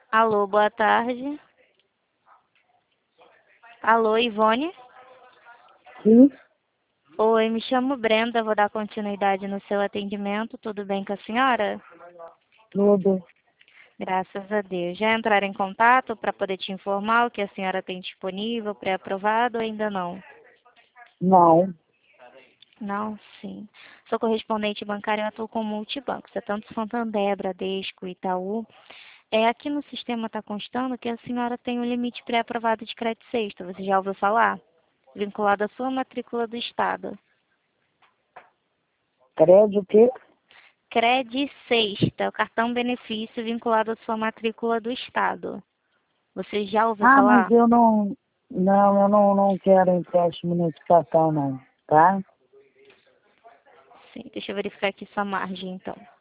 Alô, boa tarde. Alô, Ivone? Sim, Oi, me chamo Brenda, vou dar continuidade no seu atendimento. Tudo bem com a senhora? tudo. Graças a Deus. Já entraram em contato para poder te informar o que a senhora tem disponível, pré-aprovado ou ainda não? Não. Não, sim. Sou correspondente bancária, eu atuo com multibancos, é tanto Santander, Bradesco, Itaú. Aqui no sistema está constando que a senhora tem um limite pré-aprovado de crédito sexta. Você já ouviu falar? Vinculado à sua matrícula do Estado. Crédito o quê? Cred Sexta, o cartão benefício vinculado à sua matrícula do Estado. Você já ouviu Ah, mas falar? eu não. Não, eu não quero empréstimo nesse cartão, não. Tá? Sim, deixa eu verificar aqui sua margem, então.